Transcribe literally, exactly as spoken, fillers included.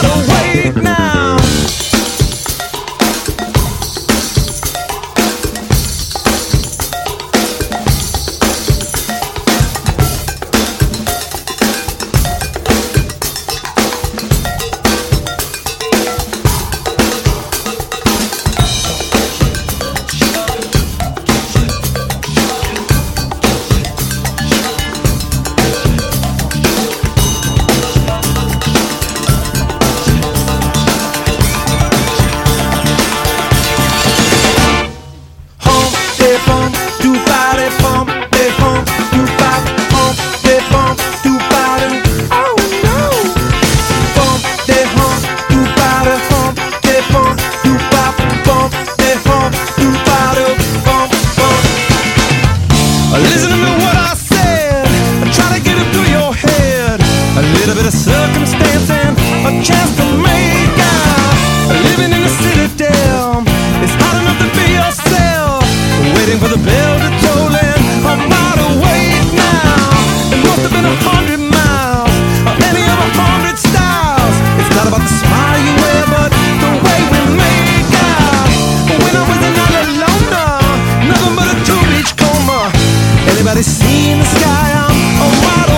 wide awake now. Listen to me what I said, try to get it through your head. A little bit of circumstance and a chance to make out. Living in the citadel, it's hard enough to be yourself. Waiting for the bell to toll and I'm wide awake now. It must have been a hundred miles, or any of a hundred styles. It's not about the smile you wear, but the way we make out. When I was an all alone, nothing but a two-beach coma. Anybody seen the sky? I'm a wide